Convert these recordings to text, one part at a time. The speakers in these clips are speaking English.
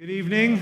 Good evening.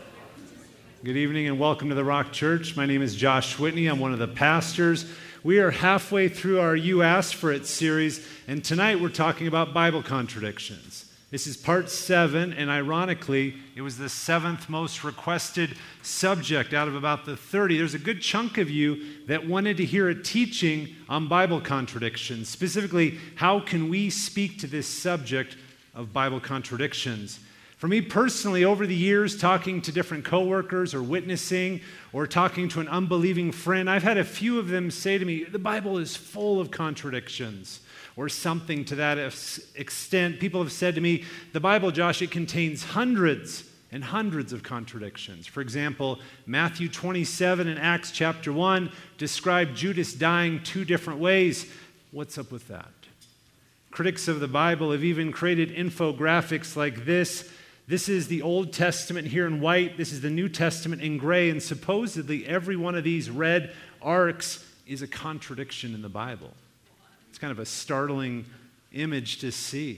Good evening and welcome to the Rock Church. My name is Josh Whitney. I'm one of the pastors. We are halfway through our You Asked For It series, and tonight we're talking about Bible contradictions. This is part 7, and ironically, it was the 7th most requested subject out of about the 30. There's a good chunk of you that wanted to hear a teaching on Bible contradictions. Specifically, how can we speak to this subject of Bible contradictions? For me personally, over the years, talking to different coworkers or witnessing or talking to an unbelieving friend, I've had a few of them say to me, the Bible is full of contradictions or something to that extent. People have said to me, the Bible, Josh, it contains hundreds and hundreds of contradictions. For example, Matthew 27 and Acts chapter 1 describe Judas dying 2 different ways. What's up with that? Critics of the Bible have even created infographics like this. This is the Old Testament here in white. This is the New Testament in gray. And supposedly every one of these red arcs is a contradiction in the Bible. It's kind of a startling image to see.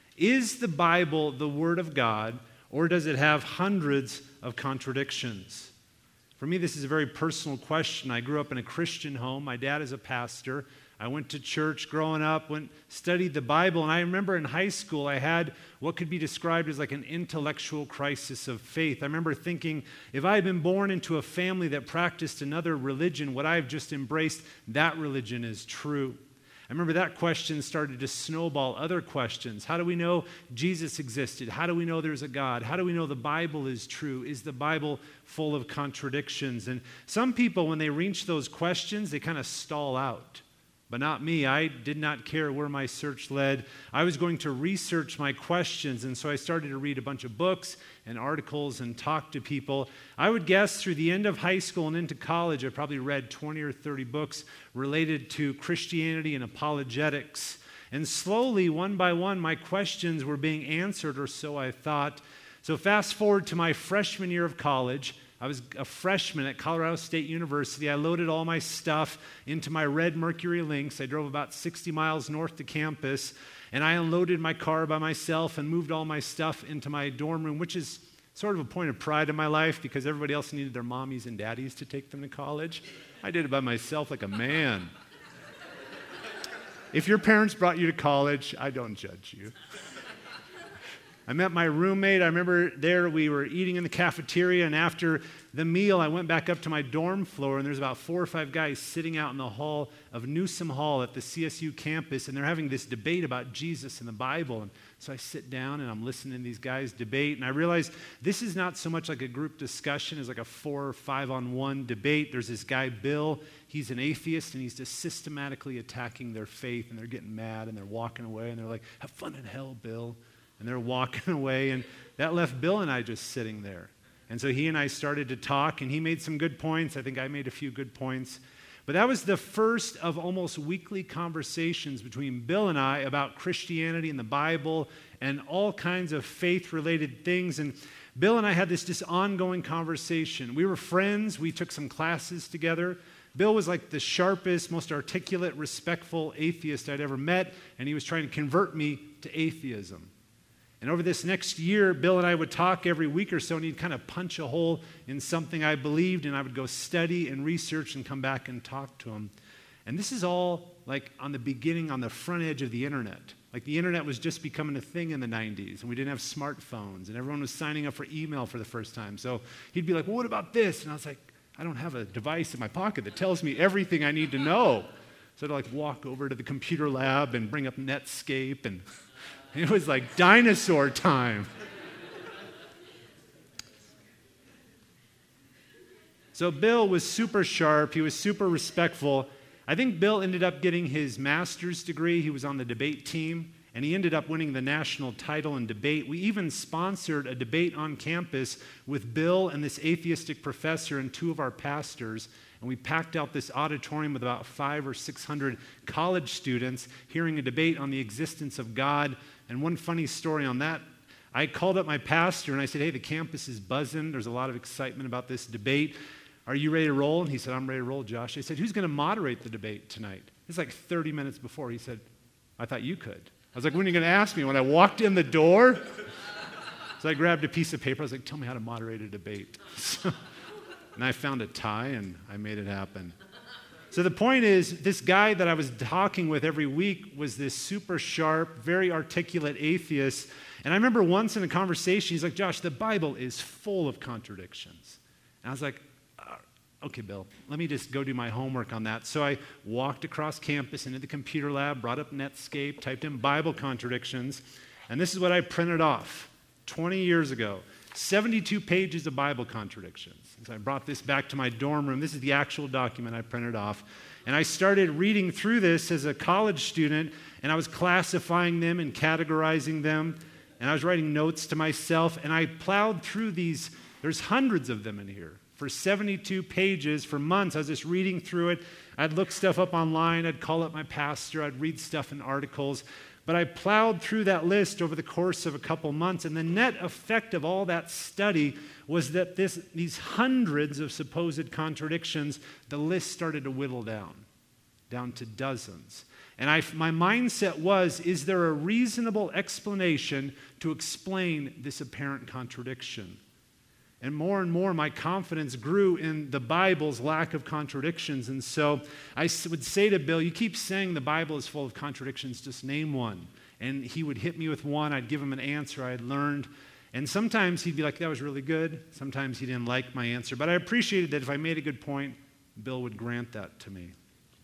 Is the Bible the Word of God, or does it have hundreds of contradictions? For me, this is a very personal question. I grew up in a Christian home. My dad is a pastor. I went to church growing up, studied the Bible, and I remember in high school I had what could be described as like an intellectual crisis of faith. I remember thinking, if I had been born into a family that practiced another religion, what I've just embraced, that religion is true. I remember that question started to snowball other questions. How do we know Jesus existed? How do we know there's a God? How do we know the Bible is true? Is the Bible full of contradictions? And some people, when they reach those questions, they kind of stall out. But not me. I did not care where my search led. I was going to research my questions, and so I started to read a bunch of books and articles and talk to people. I would guess through the end of high school and into college, I probably read 20 or 30 books related to Christianity and apologetics. And slowly, one by one, my questions were being answered, or so I thought. So fast forward to my freshman year of college. I was a freshman at Colorado State University. I loaded all my stuff into my red Mercury Lynx. I drove about 60 miles north to campus, and I unloaded my car by myself and moved all my stuff into my dorm room, which is sort of a point of pride in my life because everybody else needed their mommies and daddies to take them to college. I did it by myself like a man. If your parents brought you to college, I don't judge you. I met my roommate. I remember we were eating in the cafeteria, and after the meal, I went back up to my dorm floor, and there's about 4 or 5 guys sitting out in the hall of Newsom Hall at the CSU campus, and they're having this debate about Jesus and the Bible. And so I sit down, and I'm listening to these guys debate, and I realize this is not so much like a group discussion as like a 4 or 5-on-1 debate. There's this guy, Bill. He's an atheist, and he's just systematically attacking their faith, and they're getting mad, and they're walking away, and they're like, have fun in hell, Bill. And they're walking away, and that left Bill and I just sitting there. And so he and I started to talk, and he made some good points. I think I made a few good points. But that was the first of almost weekly conversations between Bill and I about Christianity and the Bible and all kinds of faith-related things. And Bill and I had this ongoing conversation. We were friends. We took some classes together. Bill was like the sharpest, most articulate, respectful atheist I'd ever met, and he was trying to convert me to atheism. And over this next year, Bill and I would talk every week or so, and he'd kind of punch a hole in something I believed, and I would go study and research and come back and talk to him. And this is all like on the front edge of the internet. Like the internet was just becoming a thing in the 90s, and we didn't have smartphones, and everyone was signing up for email for the first time. So he'd be like, well, what about this? And I was like, I don't have a device in my pocket that tells me everything I need to know. So I'd like walk over to the computer lab and bring up Netscape, and it was like dinosaur time. So Bill was super sharp. He was super respectful. I think Bill ended up getting his master's degree. He was on the debate team, and he ended up winning the national title in debate. We even sponsored a debate on campus with Bill and this atheistic professor and 2 of our pastors. And we packed out this auditorium with about 500 or 600 college students hearing a debate on the existence of God. And one funny story on that, I called up my pastor and I said, hey, the campus is buzzing. There's a lot of excitement about this debate. Are you ready to roll? And he said, I'm ready to roll, Josh. I said, who's going to moderate the debate tonight? It's like 30 minutes before. He said, I thought you could. I was like, when are you going to ask me? When I walked in the door? So I grabbed a piece of paper. I was like, tell me how to moderate a debate. And I found a tie, and I made it happen. So the point is, this guy that I was talking with every week was this super sharp, very articulate atheist. And I remember once in a conversation, he's like, Josh, the Bible is full of contradictions. And I was like, okay, Bill, let me just go do my homework on that. So I walked across campus into the computer lab, brought up Netscape, typed in Bible contradictions, and this is what I printed off 20 years ago. 72 pages of Bible contradictions. So I brought this back to my dorm room. This is the actual document I printed off. And I started reading through this as a college student, and I was classifying them and categorizing them, and I was writing notes to myself, and I plowed through these. There's hundreds of them in here. For 72 pages, for months, I was just reading through it. I'd look stuff up online. I'd call up my pastor. I'd read stuff in articles. But I plowed through that list over the course of a couple months, and the net effect of all that study was that these hundreds of supposed contradictions, the list started to whittle down to dozens. And my mindset was, is there a reasonable explanation to explain this apparent contradiction? And more, my confidence grew in the Bible's lack of contradictions. And so I would say to Bill, you keep saying the Bible is full of contradictions, just name one. And he would hit me with one. I'd give him an answer I had learned. And sometimes he'd be like, that was really good. Sometimes he didn't like my answer. But I appreciated that if I made a good point, Bill would grant that to me.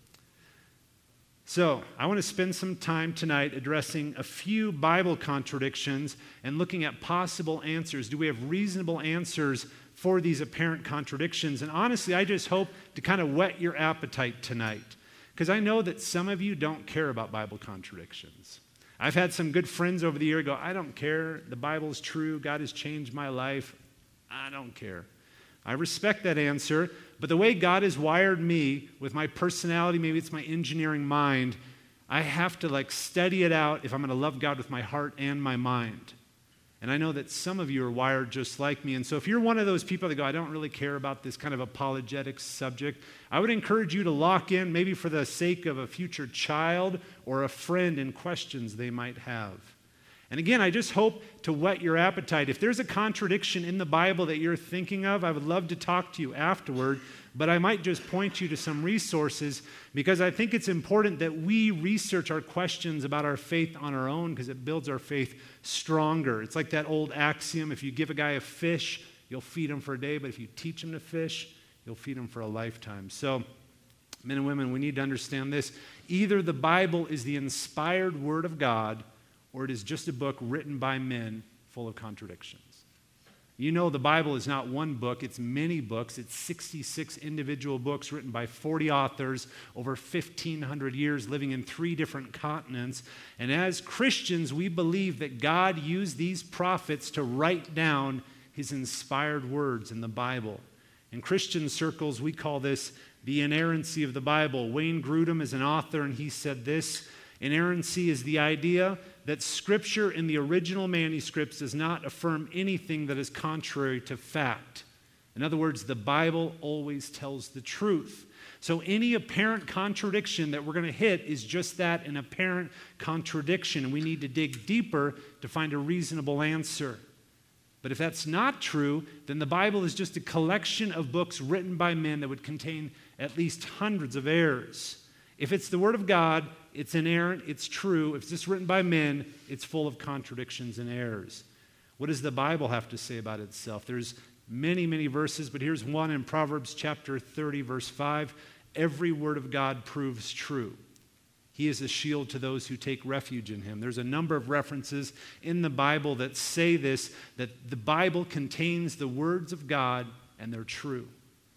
So I want to spend some time tonight addressing a few Bible contradictions and looking at possible answers. Do we have reasonable answers for these apparent contradictions? And honestly, I just hope to kind of whet your appetite tonight, because I know that some of you don't care about Bible contradictions. I've had some good friends over the year go, I don't care. The Bible is true. God has changed my life. I don't care. I respect that answer, but the way God has wired me with my personality, maybe it's my engineering mind, I have to study it out if I'm going to love God with my heart and my mind. And I know that some of you are wired just like me. And so if you're one of those people that go, I don't really care about this kind of apologetics subject, I would encourage you to lock in, maybe for the sake of a future child or a friend, in questions they might have. And again, I just hope to whet your appetite. If there's a contradiction in the Bible that you're thinking of, I would love to talk to you afterward, but I might just point you to some resources, because I think it's important that we research our questions about our faith on our own, because it builds our faith stronger. It's like that old axiom, if you give a guy a fish, you'll feed him for a day, but if you teach him to fish, you'll feed him for a lifetime. So, men and women, we need to understand this. Either the Bible is the inspired Word of God, or it is just a book written by men full of contradictions. You know, the Bible is not one book, it's many books. It's 66 individual books written by 40 authors over 1,500 years, living in 3 different continents. And as Christians, we believe that God used these prophets to write down his inspired words in the Bible. In Christian circles, we call this the inerrancy of the Bible. Wayne Grudem is an author, and he said this: inerrancy is the idea that Scripture in the original manuscripts does not affirm anything that is contrary to fact. In other words, the Bible always tells the truth. So any apparent contradiction that we're going to hit is just that, an apparent contradiction, and we need to dig deeper to find a reasonable answer. But if that's not true, then the Bible is just a collection of books written by men that would contain at least hundreds of errors. If it's the Word of God, it's inerrant, it's true. If it's just written by men, it's full of contradictions and errors. What does the Bible have to say about itself? There's many, many verses, but here's one in Proverbs chapter 30, verse 5. Every word of God proves true. He is a shield to those who take refuge in him. There's a number of references in the Bible that say this, that the Bible contains the words of God and they're true.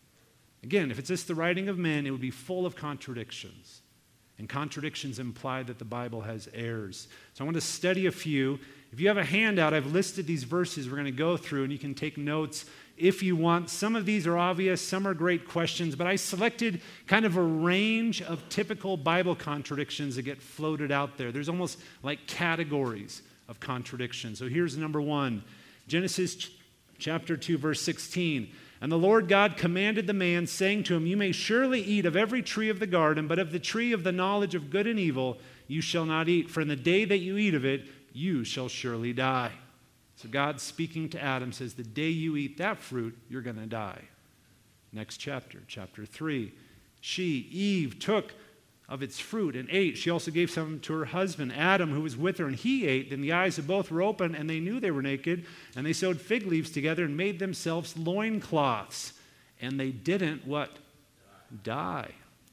Again, if it's just the writing of men, it would be full of contradictions. And contradictions imply that the Bible has errors. So I want to study a few. If you have a handout, I've listed these verses we're going to go through, and you can take notes if you want. Some of these are obvious, some are great questions, but I selected kind of a range of typical Bible contradictions that get floated out there. There's almost like categories of contradictions. So here's number one, Genesis chapter 2, verse 16. And the Lord God commanded the man, saying to him, you may surely eat of every tree of the garden, but of the tree of the knowledge of good and evil you shall not eat, for in the day that you eat of it, you shall surely die. So God, speaking to Adam, says, the day you eat that fruit, you're going to die. Next chapter, chapter 3. She, Eve, took of its fruit and ate. She also gave some to her husband, Adam, who was with her, and he ate. Then the eyes of both were open, and they knew they were naked, and they sewed fig leaves together and made themselves loincloths. And they didn't, what? Die.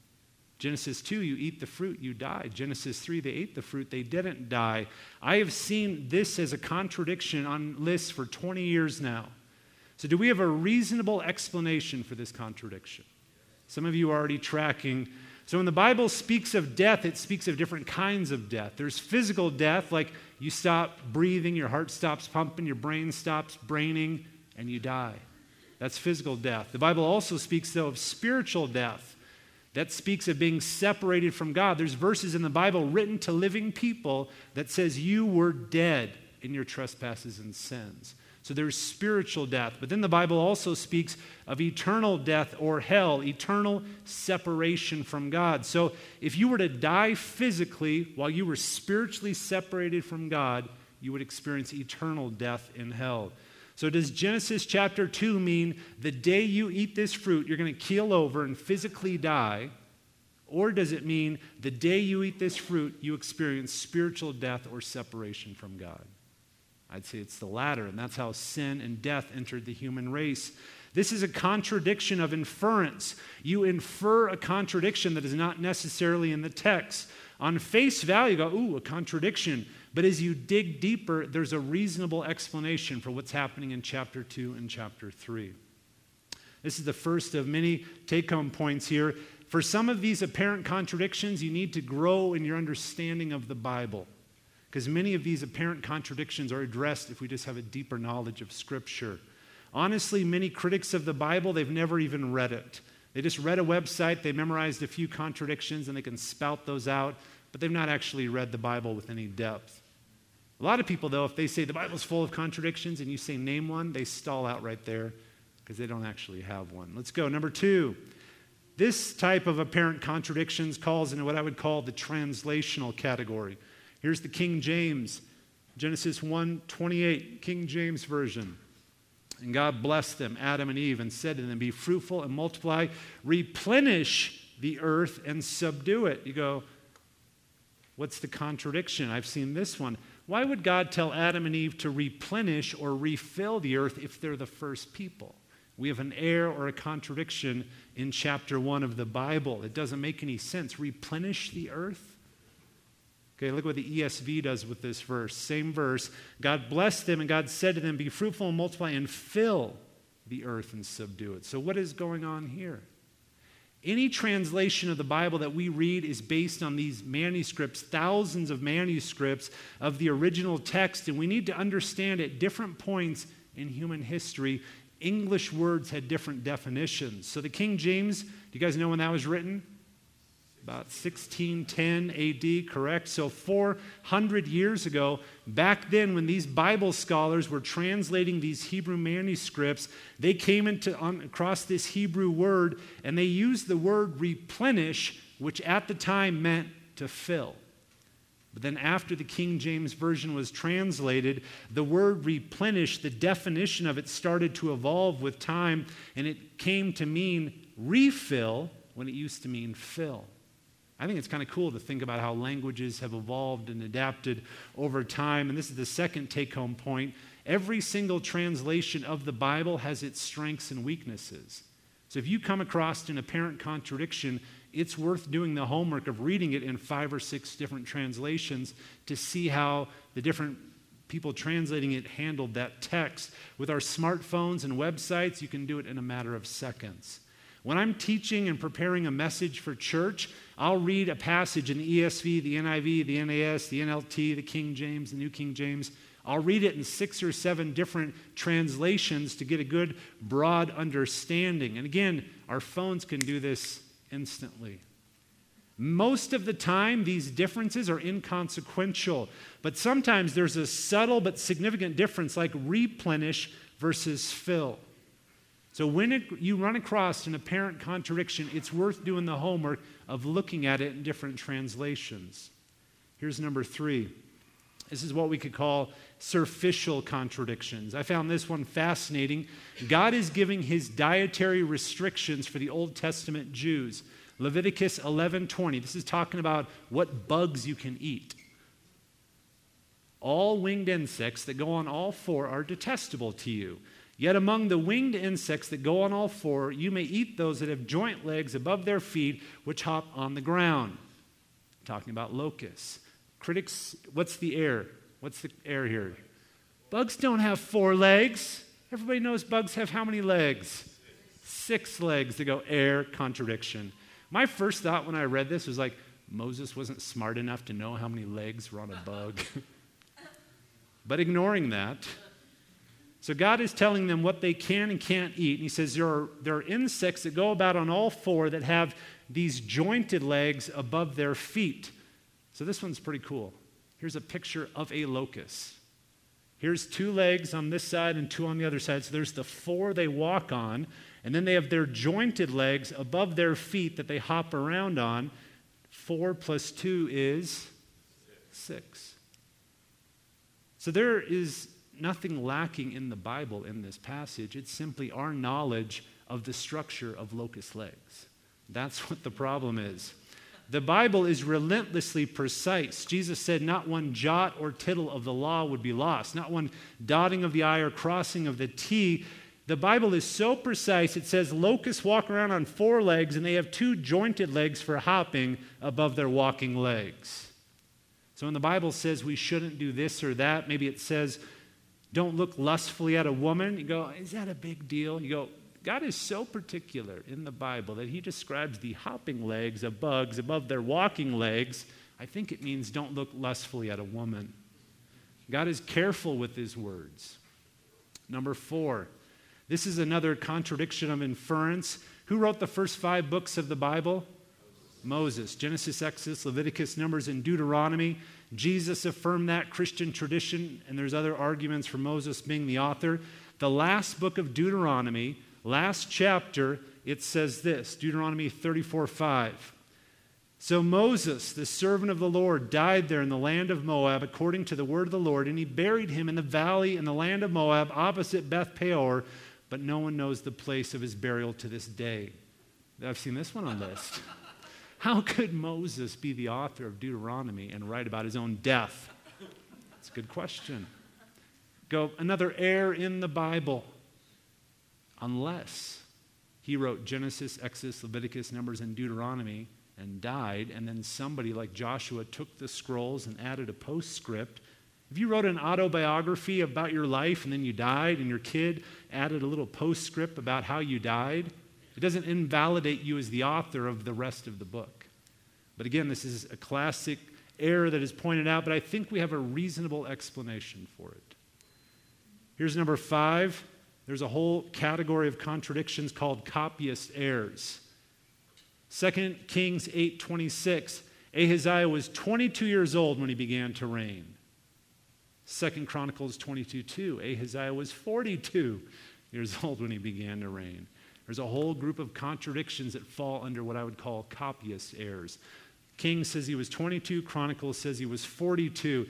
Genesis 2, you eat the fruit, you die. Genesis 3, they ate the fruit, they didn't die. I have seen this as a contradiction on lists for 20 years now. So do we have a reasonable explanation for this contradiction? Some of you are already tracking. So when the Bible speaks of death, it speaks of different kinds of death. There's physical death, like you stop breathing, your heart stops pumping, your brain stops braining, and you die. That's physical death. The Bible also speaks, though, of spiritual death. That speaks of being separated from God. There's verses in the Bible written to living people that says you were dead in your trespasses and sins. So there's spiritual death. But then the Bible also speaks of eternal death or hell, eternal separation from God. So if you were to die physically while you were spiritually separated from God, you would experience eternal death in hell. So does Genesis chapter 2 mean the day you eat this fruit, you're going to keel over and physically die? Or does it mean the day you eat this fruit, you experience spiritual death or separation from God? I'd say it's the latter, and that's how sin and death entered the human race. This is a contradiction of inference. You infer a contradiction that is not necessarily in the text. On face value, you go, ooh, a contradiction. But as you dig deeper, there's a reasonable explanation for what's happening in chapter 2 and chapter 3. This is the first of many take-home points here. For some of these apparent contradictions, you need to grow in your understanding of the Bible, because many of these apparent contradictions are addressed if we just have a deeper knowledge of Scripture. Honestly, many critics of the Bible, they've never even read it. They just read a website, they memorized a few contradictions, and they can spout those out, but they've not actually read the Bible with any depth. A lot of people, though, if they say the Bible's full of contradictions and you say name one, they stall out right there because they don't actually have one. Let's go. Number 2. This type of apparent contradictions calls into what I would call the translational category. Here's the King James, Genesis 1:28, King James Version. And God blessed them, Adam and Eve, and said to them, be fruitful and multiply, replenish the earth and subdue it. You go, what's the contradiction? I've seen this one. Why would God tell Adam and Eve to replenish or refill the earth if they're the first people? We have an error or a contradiction in chapter 1 of the Bible. It doesn't make any sense. Replenish the earth? Okay, look what the ESV does with this verse. Same verse. God blessed them, and God said to them, be fruitful and multiply and fill the earth and subdue it. So what is going on here? Any translation of the Bible that we read is based on these manuscripts, thousands of manuscripts of the original text, and we need to understand at different points in human history, English words had different definitions. So the King James, do you guys know when that was written? About 1610 AD, correct? So 400 years ago, back then when these Bible scholars were translating these Hebrew manuscripts, they came across this Hebrew word, and they used the word replenish, which at the time meant to fill. But then after the King James Version was translated, the word replenish, the definition of it started to evolve with time, and it came to mean refill when it used to mean fill. I think it's kind of cool to think about how languages have evolved and adapted over time. And this is the second take-home point. Every single translation of the Bible has its strengths and weaknesses. So if you come across an apparent contradiction, it's worth doing the homework of reading it in 5 or 6 different translations to see how the different people translating it handled that text. With our smartphones and websites, you can do it in a matter of seconds. When I'm teaching and preparing a message for church, I'll read a passage in the ESV, the NIV, the NAS, the NLT, the King James, the New King James. I'll read it in 6 or 7 different translations to get a good, broad understanding. And again, our phones can do this instantly. Most of the time, these differences are inconsequential, but sometimes there's a subtle but significant difference, like replenish versus fill. So when you run across an apparent contradiction, it's worth doing the homework of looking at it in different translations. Here's number 3. This is what we could call surficial contradictions. I found this one fascinating. God is giving his dietary restrictions for the Old Testament Jews. Leviticus 11:20. This is talking about what bugs you can eat. All winged insects that go on all four are detestable to you. Yet among the winged insects that go on all four, you may eat those that have joint legs above their feet, which hop on the ground. Talking about locusts. Critics, what's the error? What's the error here? Bugs don't have 4 legs. Everybody knows bugs have how many legs? 6 legs. They go, error, contradiction. My first thought when I read this was like, Moses wasn't smart enough to know how many legs were on a bug. But ignoring that, so God is telling them what they can and can't eat. And he says there are insects that go about on all 4 that have these jointed legs above their feet. So this one's pretty cool. Here's a picture of a locust. Here's 2 legs on this side and 2 on the other side. So there's the 4 they walk on, and then they have their jointed legs above their feet that they hop around on. 4 plus 2 is 6. So there is nothing lacking in the Bible in this passage. It's simply our knowledge of the structure of locust legs. That's what the problem is. The Bible is relentlessly precise. Jesus said not one jot or tittle of the law would be lost, not one dotting of the I or crossing of the T. The Bible is so precise, it says locusts walk around on 4 legs and they have 2 jointed legs for hopping above their walking legs. So when the Bible says we shouldn't do this or that, maybe it says don't look lustfully at a woman, you go, is that a big deal? You go, God is so particular in the Bible that he describes the hopping legs of bugs above their walking legs. I think it means don't look lustfully at a woman. God is careful with his words. Number 4, this is another contradiction of inference. Who wrote the first 5 books of the Bible? Moses. Genesis, Exodus, Leviticus, Numbers, and Deuteronomy. Jesus affirmed that Christian tradition, and there's other arguments for Moses being the author. The last book of Deuteronomy, last chapter, it says this, Deuteronomy 34:5. So Moses, the servant of the Lord, died there in the land of Moab according to the word of the Lord, and he buried him in the valley in the land of Moab opposite Beth Peor, but no one knows the place of his burial to this day. I've seen this one on the list. How could Moses be the author of Deuteronomy and write about his own death? That's a good question. Go, another error in the Bible. Unless he wrote Genesis, Exodus, Leviticus, Numbers, and Deuteronomy and died, and then somebody like Joshua took the scrolls and added a postscript. If you wrote an autobiography about your life and then you died and your kid added a little postscript about how you died, it doesn't invalidate you as the author of the rest of the book. But again, this is a classic error that is pointed out, but I think we have a reasonable explanation for it. Here's number 5. There's a whole category of contradictions called copyist errors. 2 Kings 8:26. Ahaziah was 22 years old when he began to reign. 2 Chronicles 22:2. Ahaziah was 42 years old when he began to reign. There's a whole group of contradictions that fall under what I would call copyist errors. King says he was 22. Chronicles says he was 42.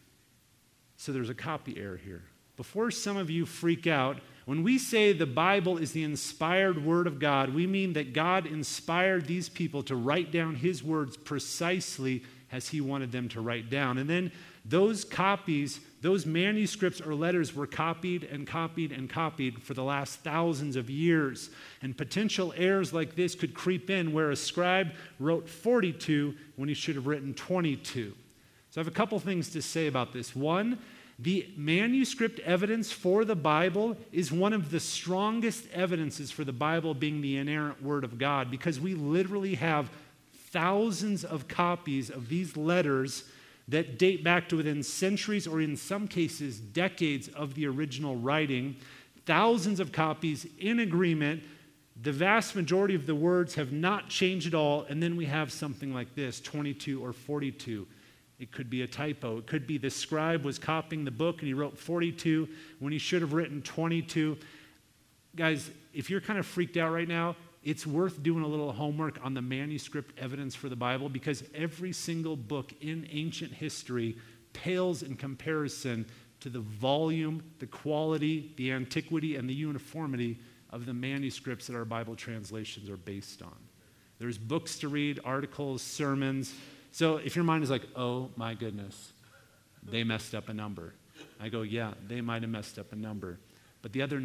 So there's a copy error here. Before some of you freak out, when we say the Bible is the inspired word of God, we mean that God inspired these people to write down his words precisely as he wanted them to write down. And then those copies, those manuscripts or letters were copied and copied and copied for the last thousands of years. And potential errors like this could creep in where a scribe wrote 42 when he should have written 22. So I have a couple things to say about this. One, the manuscript evidence for the Bible is one of the strongest evidences for the Bible being the inerrant word of God, because we literally have thousands of copies of these letters that date back to within centuries or in some cases decades of the original writing. Thousands of copies in agreement. The vast majority of the words have not changed at all. And then we have something like this, 22 or 42. It could be a typo. It could be the scribe was copying the book and he wrote 42 when he should have written 22. Guys, if you're kind of freaked out right now, it's worth doing a little homework on the manuscript evidence for the Bible, because every single book in ancient history pales in comparison to the volume, the quality, the antiquity, and the uniformity of the manuscripts that our Bible translations are based on. There's books to read, articles, sermons. So if your mind is like, oh my goodness, they messed up a number. I go, yeah, they might have messed up a number. But the other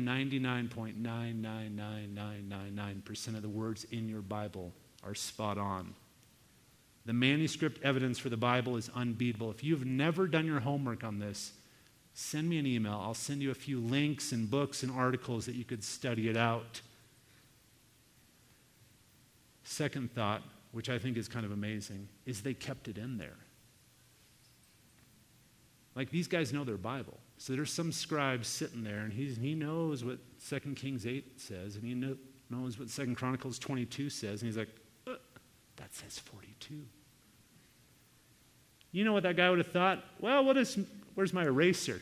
99.999999% of the words in your Bible are spot on. The manuscript evidence for the Bible is unbeatable. If you've never done your homework on this, send me an email. I'll send you a few links and books and articles that you could study it out. Second thought, which I think is kind of amazing, is they kept it in there. Like, these guys know their Bible. So there's some scribe sitting there, and he knows what 2 Kings 8 says, and he knows what 2 Chronicles 22 says, and he's like, that says 42. You know what that guy would have thought? Well, where's my eraser?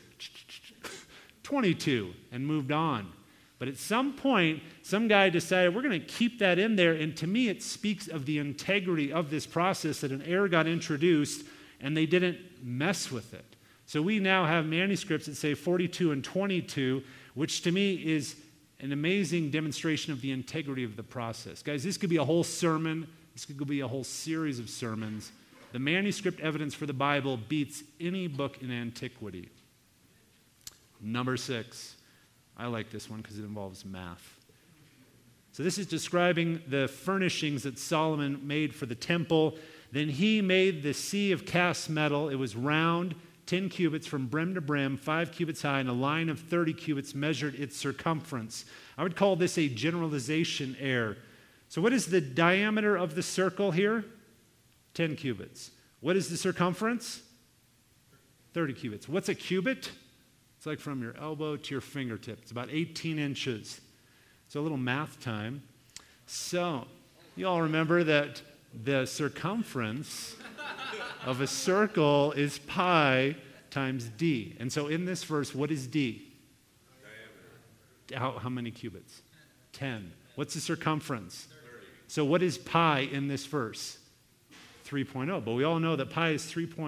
22, and moved on. But at some point, some guy decided, we're going to keep that in there, and to me it speaks of the integrity of this process, that an error got introduced, and they didn't mess with it. So we now have manuscripts that say 42 and 22, which to me is an amazing demonstration of the integrity of the process. Guys, this could be a whole sermon. This could be a whole series of sermons. The manuscript evidence for the Bible beats any book in antiquity. Number 6. I like this one because it involves math. So this is describing the furnishings that Solomon made for the temple. Then he made the sea of cast metal. It was round, 10 cubits from brim to brim, 5 cubits high, and a line of 30 cubits measured its circumference. I would call this a generalization error. So what is the diameter of the circle here? 10 cubits. What is the circumference? 30 cubits. What's a cubit? It's like from your elbow to your fingertip. It's about 18 inches. So a little math time. So you all remember that the circumference of a circle is pi times d. And so in this verse, what is d? Diameter. How many cubits? 10. What's the circumference? 30. So what is pi in this verse? 3.0. But we all know that pi is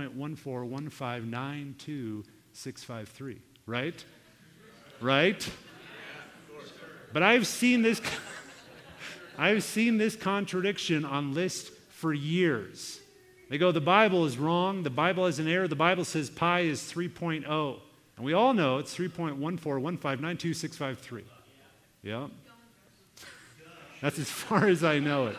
3.141592653. Right? Right? But I've seen this contradiction on lists for years. They go, the Bible is wrong. The Bible has an error. The Bible says pi is 3.0. And we all know it's 3.141592653. Yeah. That's as far as I know it.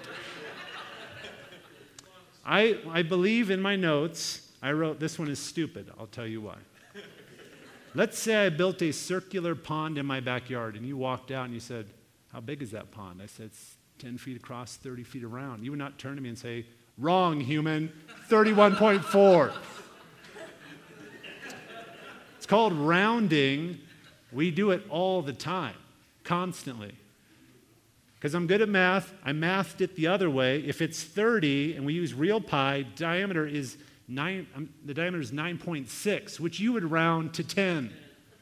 I believe in my notes, I wrote, this one is stupid. I'll tell you why. Let's say I built a circular pond in my backyard, and you walked out and you said, how big is that pond? I said, it's 10 feet across, 30 feet around. You would not turn to me and say, wrong, human, 31.4. It's called rounding. We do it all the time, constantly. Because I'm good at math, I mathed it the other way. If it's 30 and we use real pi, the diameter is 9.6, which you would round to 10.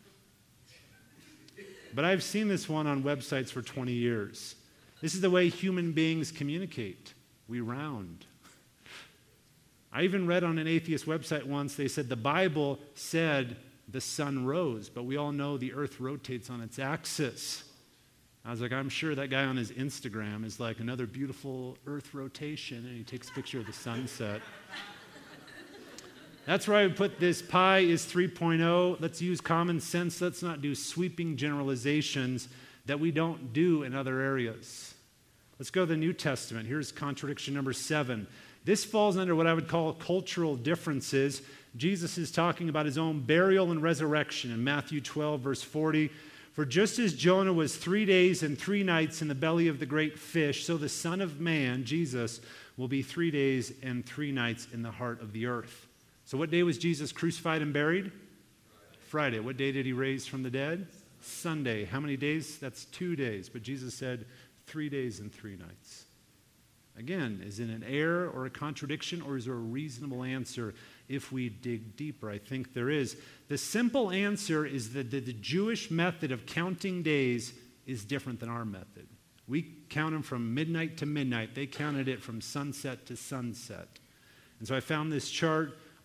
But I've seen this one on websites for 20 years. This is the way human beings communicate. We round. I even read on an atheist website once, they said the Bible said the sun rose, but we all know the earth rotates on its axis. I was like, I'm sure that guy on his Instagram is like another beautiful earth rotation, and he takes a picture of the sunset. That's where I would put this. Pi is 3.0. Let's use common sense. Let's not do sweeping generalizations that we don't do in other areas. Let's go to the New Testament. Here's contradiction number 7. This falls under what I would call cultural differences. Jesus is talking about his own burial and resurrection in Matthew 12, verse 40. For just as Jonah was 3 days and 3 nights in the belly of the great fish, so the Son of Man, Jesus, will be 3 days and 3 nights in the heart of the earth. So what day was Jesus crucified and buried? Friday. What day did he raise from the dead? Sunday. How many days? That's 2 days. But Jesus said 3 days and 3 nights. Again, is it an error or a contradiction, or is there a reasonable answer if we dig deeper? I think there is. The simple answer is that the Jewish method of counting days is different than our method. We count them from midnight to midnight. They counted it from sunset to sunset. And so I found this chart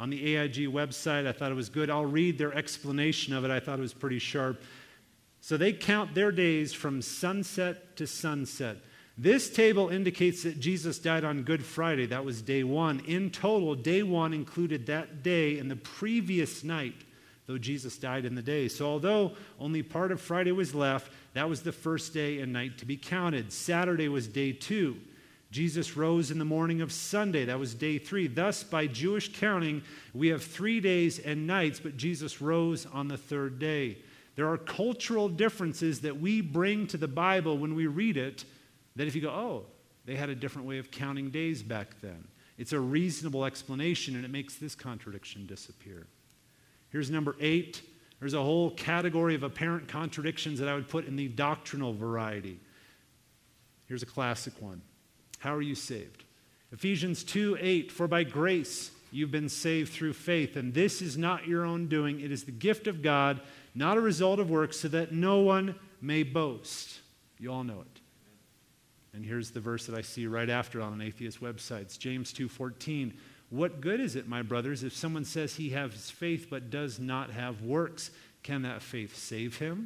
on the AIG website. I thought it was good. I'll read their explanation of it. I thought it was pretty sharp. So they count their days from sunset to sunset. This table indicates that Jesus died on Good Friday. That was day one. In total, day one included that day and the previous night, though Jesus died in the day. So although only part of Friday was left, that was the first day and night to be counted. Saturday was day 2. Jesus rose in the morning of Sunday. That was day 3. Thus, by Jewish counting, we have 3 days and nights, but Jesus rose on the 3rd day. There are cultural differences that we bring to the Bible when we read it, that if you go, oh, they had a different way of counting days back then. It's a reasonable explanation, and it makes this contradiction disappear. Here's number 8. There's a whole category of apparent contradictions that I would put in the doctrinal variety. Here's a classic one. How are you saved? Ephesians 2:8, for by grace you've been saved through faith, and this is not your own doing. It is the gift of God, not a result of works, so that no one may boast. You all know it. And here's the verse that I see right after on an atheist website. It's James 2:14. What good is it, my brothers, if someone says he has faith but does not have works? Can that faith save him?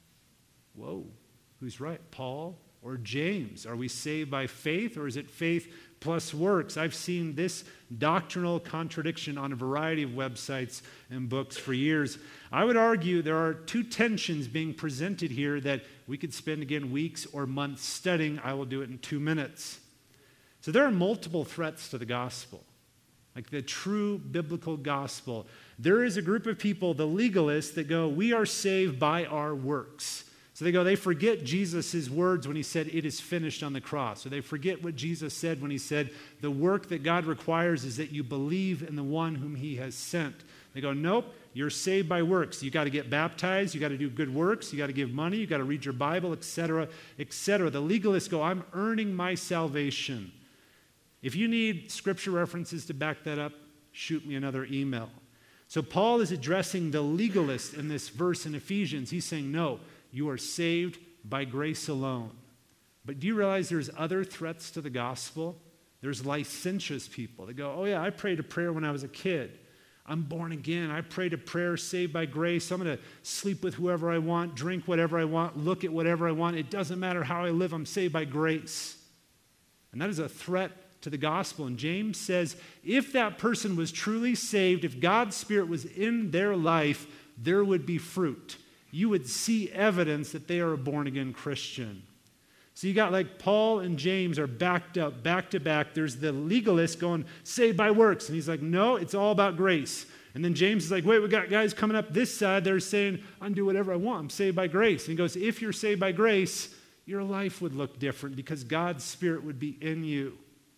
Whoa, who's right, Paul or James? Are we saved by faith, or is it faith plus works? I've seen this doctrinal contradiction on a variety of websites and books for years. I would argue there are 2 tensions being presented here that we could spend, again, weeks or months studying. I will do it in 2 minutes. So there are multiple threats to the gospel, like the true biblical gospel. There is a group of people, the legalists, that go, we are saved by our works. So they forget Jesus' words when he said, it is finished on the cross. Or they forget what Jesus said when he said, the work that God requires is that you believe in the one whom he has sent. They go, nope, you're saved by works. You got to get baptized, you got to do good works, you got to give money, you got to read your Bible, etc., etc. The legalists go, I'm earning my salvation. If you need scripture references to back that up, shoot me another email. So Paul is addressing the legalist in this verse in Ephesians. He's saying, no, you are saved by grace alone. But do you realize there's other threats to the gospel? There's licentious people. They go, oh yeah, I prayed a prayer when I was a kid. I'm born again. I prayed a prayer, saved by grace. I'm going to sleep with whoever I want, drink whatever I want, look at whatever I want. It doesn't matter how I live. I'm saved by grace. And that is a threat to the gospel. And James says, if that person was truly saved, if God's Spirit was in their life, there would be fruit. You would see evidence that they are a born-again Christian. So you got like Paul and James are backed up, back to back. There's the legalist going, saved by works. And he's like, no, it's all about grace. And then James is like, wait, we got guys coming up this side. They're saying, I can do whatever I want. I'm saved by grace. And he goes, if you're saved by grace, your life would look different because God's Spirit would be in you.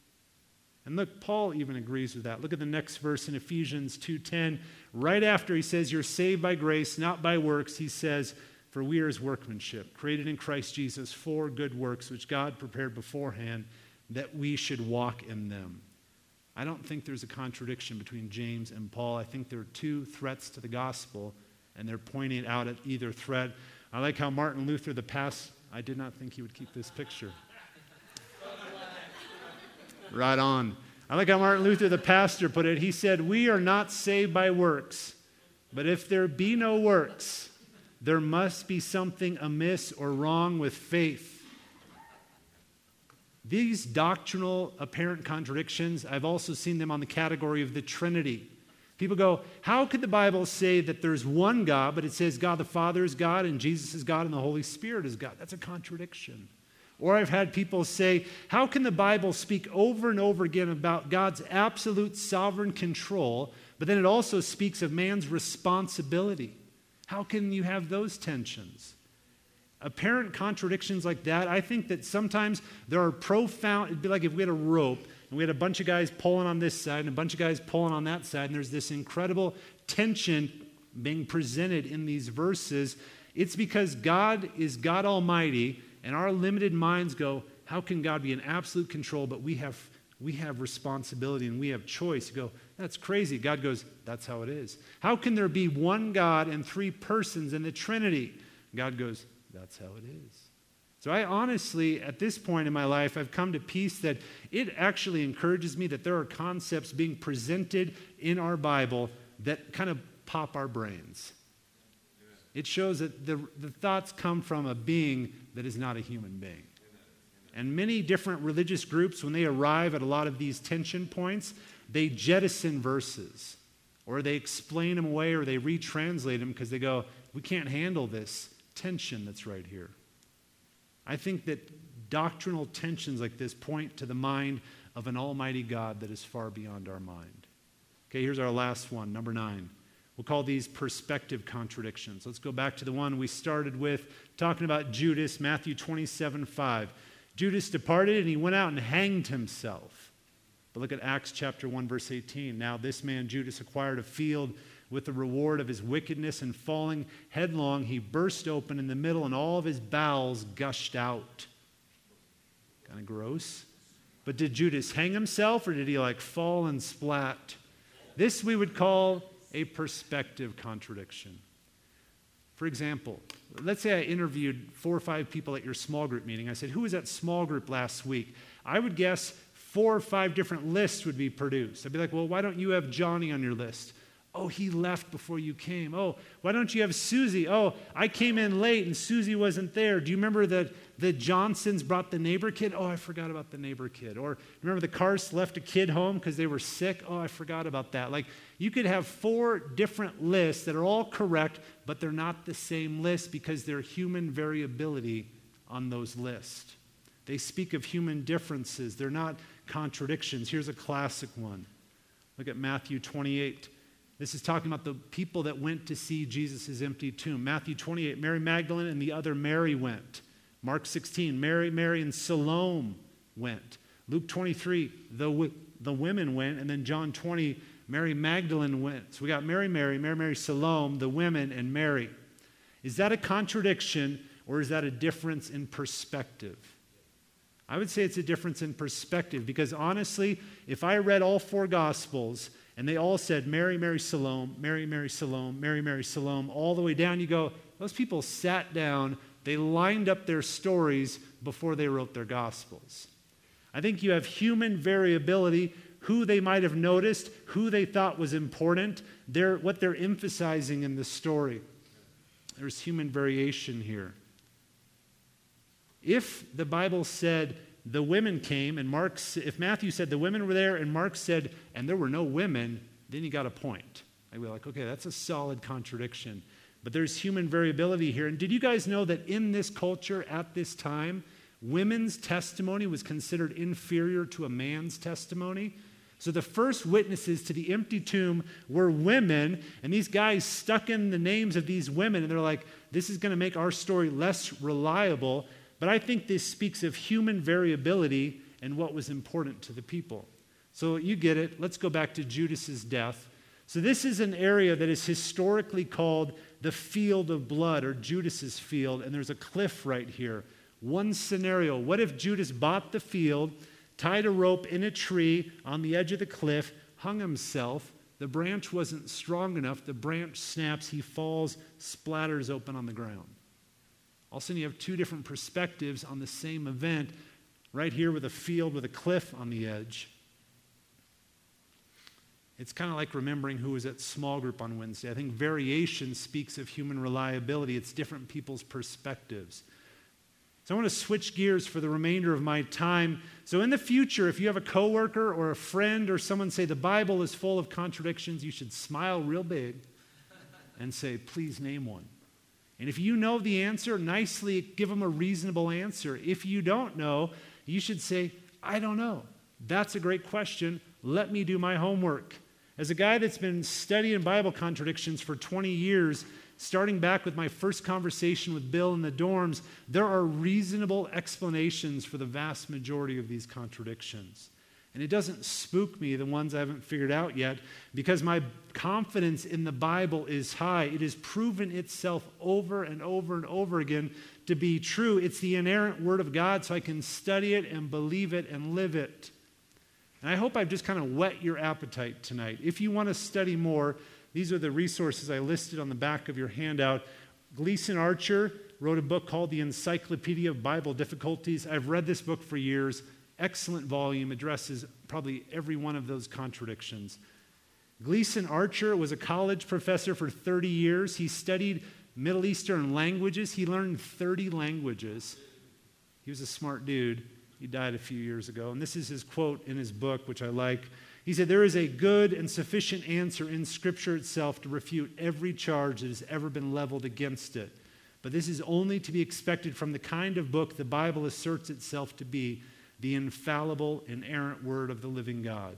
And look, Paul even agrees with that. Look at the next verse in Ephesians 2:10. Right after he says, you're saved by grace, not by works, he says, for we are his workmanship, created in Christ Jesus for good works, which God prepared beforehand that we should walk in them. I don't think there's a contradiction between James and Paul. I think there are 2 threats to the gospel, and they're pointing out at either threat. I like how Martin Luther, I did not think he would keep this picture. Right on. I like how Martin Luther, the pastor, put it. He said, we are not saved by works, but if there be no works, there must be something amiss or wrong with faith. These doctrinal apparent contradictions, I've also seen them on the category of the Trinity. People go, how could the Bible say that there's one God, but it says God the Father is God and Jesus is God and the Holy Spirit is God? That's a contradiction. Or I've had people say, how can the Bible speak over and over again about God's absolute sovereign control, but then it also speaks of man's responsibility? How can you have those tensions? Apparent contradictions like that, I think that sometimes there are profound, it'd be like if we had a rope and we had a bunch of guys pulling on this side and a bunch of guys pulling on that side, and there's this incredible tension being presented in these verses. It's because God is God Almighty, and our limited minds go, how can God be in absolute control, but we have responsibility and we have choice? You go, that's crazy. God goes, that's how it is. How can there be one God and 3 persons in the Trinity? God goes, that's how it is. So I honestly, at this point in my life, I've come to peace that it actually encourages me that there are concepts being presented in our Bible that kind of pop our brains. It shows that the thoughts come from a being that is not a human being. And many different religious groups, when they arrive at a lot of these tension points, they jettison verses, or they explain them away, or they retranslate them because they go, we can't handle this tension that's right here. I think that doctrinal tensions like this point to the mind of an almighty God that is far beyond our mind. Okay, here's our last one, number 9. We'll call these perspective contradictions. Let's go back to the one we started with, talking about Judas, Matthew 27:5. Judas departed and he went out and hanged himself. But look at Acts chapter 1, verse 18. Now this man Judas acquired a field with the reward of his wickedness, and falling headlong, he burst open in the middle, and all of his bowels gushed out. Kind of gross. But did Judas hang himself, or did he fall and splat? This we would call a perspective contradiction. For example, let's say I interviewed 4 or 5 people at your small group meeting. I said, who was at small group last week? I would guess 4 or 5 different lists would be produced. I'd be like, well, why don't you have Johnny on your list? Oh, he left before you came. Oh, why don't you have Susie? Oh, I came in late and Susie wasn't there. Do you remember that the Johnsons brought the neighbor kid? Oh, I forgot about the neighbor kid. Or remember the Karsts left a kid home because they were sick? Oh, I forgot about that. You could have 4 different lists that are all correct, but they're not the same list because there's human variability on those lists. They speak of human differences. They're not contradictions. Here's a classic one. Look at Matthew 28. This is talking about the people that went to see Jesus' empty tomb. Matthew 28, Mary Magdalene and the other Mary went. Mark 16, Mary and Salome went. Luke 23, the women went. And then John 20, Mary Magdalene went. So we got Mary, Salome, the women, and Mary. Is that a contradiction, or is that a difference in perspective? I would say it's a difference in perspective, because honestly, if I read all 4 Gospels and they all said Mary, Salome, Mary, Salome, Mary, Salome, all the way down, you go, those people sat down, they lined up their stories before they wrote their Gospels. I think you have human variability, who they might have noticed, who they thought was important, what they're emphasizing in the story. There's human variation here. If the Bible said the women came, and if Matthew said the women were there, and Mark said, and there were no women, then you got a point. I'd be like, okay, that's a solid contradiction. But there's human variability here. And did you guys know that in this culture at this time, women's testimony was considered inferior to a man's testimony? So the first witnesses to the empty tomb were women, and these guys stuck in the names of these women, and they're like, this is going to make our story less reliable. But I think this speaks of human variability and what was important to the people. So you get it. Let's go back to Judas's death. So this is an area that is historically called the field of blood, or Judas's field, and there's a cliff right here. One scenario, what if Judas bought the field, tied a rope in a tree on the edge of the cliff, hung himself, the branch wasn't strong enough, the branch snaps, he falls, splatters open on the ground. All of a sudden you have 2 different perspectives on the same event, right here with a field with a cliff on the edge. It's kind of like remembering who was at small group on Wednesday. I think variation speaks of human reliability. It's different people's perspectives. So I want to switch gears for the remainder of my time. So in the future, if you have a coworker or a friend or someone say the Bible is full of contradictions, you should smile real big and say, please name one. And if you know the answer, nicely give them a reasonable answer. If you don't know, you should say, I don't know. That's a great question. Let me do my homework. As a guy that's been studying Bible contradictions for 20 years, starting back with my first conversation with Bill in the dorms, there are reasonable explanations for the vast majority of these contradictions. And it doesn't spook me, the ones I haven't figured out yet, because my confidence in the Bible is high. It has proven itself over and over and over again to be true. It's the inerrant Word of God, so I can study it and believe it and live it. And I hope I've just kind of whet your appetite tonight. If you want to study more, these are the resources I listed on the back of your handout. Gleason Archer wrote a book called The Encyclopedia of Bible Difficulties. I've read this book for years. Excellent volume, addresses probably every one of those contradictions. Gleason Archer was a college professor for 30 years. He studied Middle Eastern languages. He learned 30 languages. He was a smart dude. He died a few years ago. And this is his quote in his book, which I like. He said, "There is a good and sufficient answer in Scripture itself to refute every charge that has ever been leveled against it. But this is only to be expected from the kind of book the Bible asserts itself to be, the infallible, inerrant word of the living God."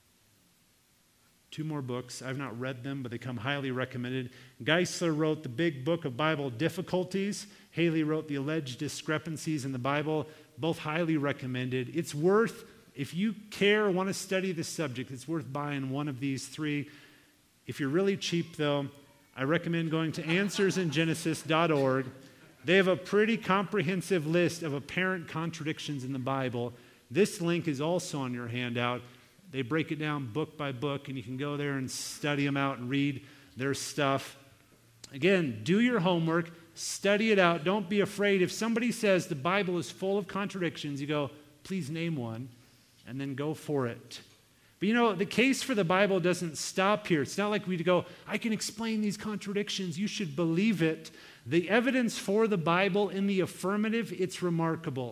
2 more books. I've not read them, but they come highly recommended. Geisler wrote the big book of Bible difficulties. Haley wrote the alleged discrepancies in the Bible. Both highly recommended. It's worth, if you care or want to study this subject, it's worth buying one of these 3. If you're really cheap, though, I recommend going to answersingenesis.org. They have a pretty comprehensive list of apparent contradictions in the Bible. This link is also on your handout. They break it down book by book, and you can go there and study them out and read their stuff. Again, do your homework, study it out. Don't be afraid. If somebody says the Bible is full of contradictions, you go, please name one, and then go for it. But you know, the case for the Bible doesn't stop here. It's not like we go, I can explain these contradictions. You should believe it. The evidence for the Bible in the affirmative, it's remarkable.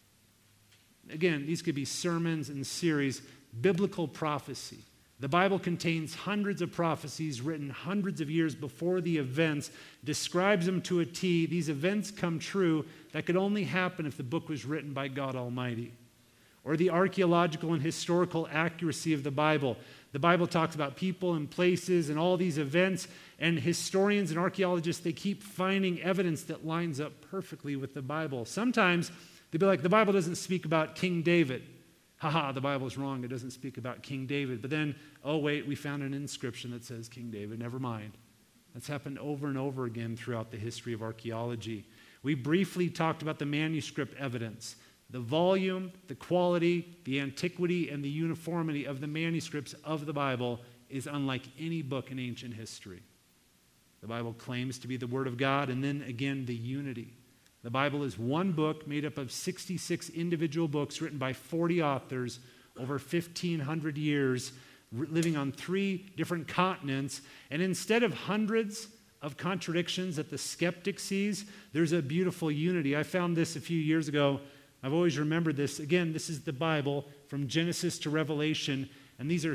Again, these could be sermons and series. Biblical prophecy. The Bible contains hundreds of prophecies written hundreds of years before the events, describes them to a T. These events come true. That could only happen if the book was written by God Almighty. Or the archaeological and historical accuracy of the Bible. The Bible talks about people and places and all these events, and historians and archaeologists, they keep finding evidence that lines up perfectly with the Bible. Sometimes they'd be like, the Bible doesn't speak about King David. The Bible's wrong. It doesn't speak about King David. But then, oh wait, we found an inscription that says King David. Never mind. That's happened over and over again throughout the history of archaeology. We briefly talked about the manuscript evidence. The volume, the quality, the antiquity, and the uniformity of the manuscripts of the Bible is unlike any book in ancient history. The Bible claims to be the Word of God, and then again, the unity. The Bible is one book made up of 66 individual books written by 40 authors over 1,500 years, living on 3 different continents. And instead of hundreds of contradictions that the skeptic sees, there's a beautiful unity. I found this a few years ago. I've always remembered this. Again, this is the Bible from Genesis to Revelation, and these are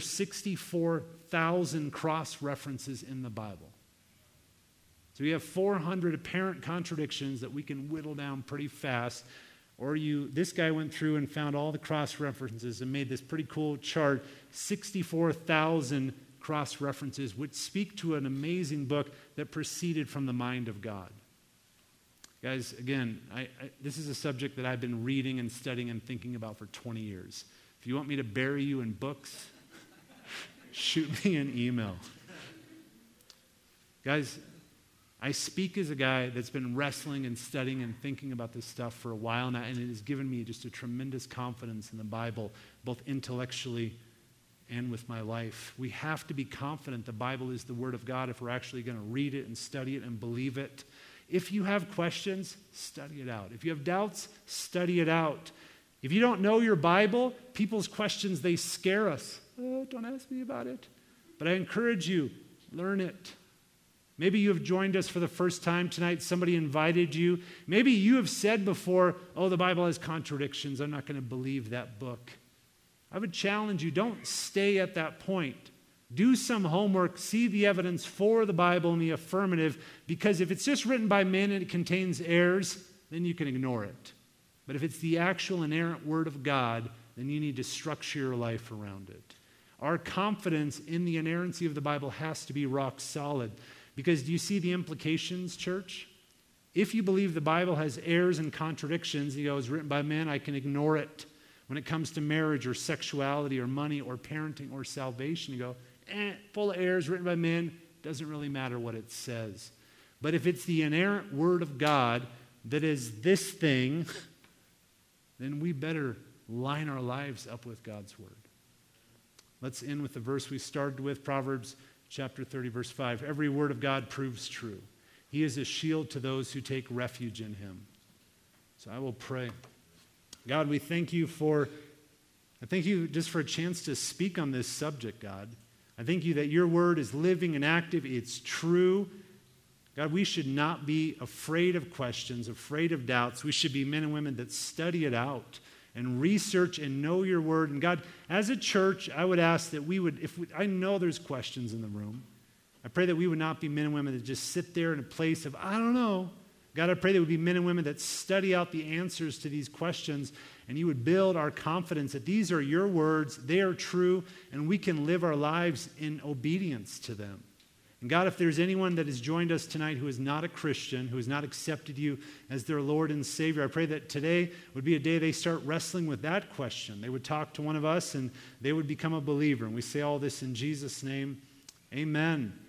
64,000 cross-references in the Bible. So we have 400 apparent contradictions that we can whittle down pretty fast. Or this guy went through and found all the cross-references and made this pretty cool chart, 64,000 cross-references, which speak to an amazing book that proceeded from the mind of God. Guys, again, this is a subject that I've been reading and studying and thinking about for 20 years. If you want me to bury you in books, shoot me an email. Guys, I speak as a guy that's been wrestling and studying and thinking about this stuff for a while now, and it has given me just a tremendous confidence in the Bible, both intellectually and with my life. We have to be confident the Bible is the Word of God if we're actually going to read it and study it and believe it. If you have questions, study it out. If you have doubts, study it out. If you don't know your Bible, people's questions, they scare us. Oh, don't ask me about it. But I encourage you, learn it. Maybe you have joined us for the first time tonight. Somebody invited you. Maybe you have said before, oh, the Bible has contradictions. I'm not going to believe that book. I would challenge you, don't stay at that point. Do some homework. See the evidence for the Bible in the affirmative, because if it's just written by men and it contains errors, then you can ignore it. But if it's the actual inerrant Word of God, then you need to structure your life around it. Our confidence in the inerrancy of the Bible has to be rock solid. Because do you see the implications, church? If you believe the Bible has errors and contradictions, it was written by men, I can ignore it. When it comes to marriage or sexuality or money or parenting or salvation, you go, full of errors, written by men, doesn't really matter what it says. But if it's the inerrant Word of God that is this thing, then we better line our lives up with God's Word. Let's end with the verse we started with, Proverbs chapter 30, verse 5. Every word of God proves true. He is a shield to those who take refuge in him. So I will pray. God, we thank you I thank you just for a chance to speak on this subject, God. I thank you that your word is living and active. It's true. God, we should not be afraid of questions, afraid of doubts. We should be men and women that study it out and research and know your word. And God, as a church, I would ask that I know there's questions in the room. I pray that we would not be men and women that just sit there in a place of, I don't know. God, I pray that we would be men and women that study out the answers to these questions, and you would build our confidence that these are your words, they are true, and we can live our lives in obedience to them. And God, if there's anyone that has joined us tonight who is not a Christian, who has not accepted you as their Lord and Savior, I pray that today would be a day they start wrestling with that question. They would talk to one of us and they would become a believer. And we say all this in Jesus' name. Amen.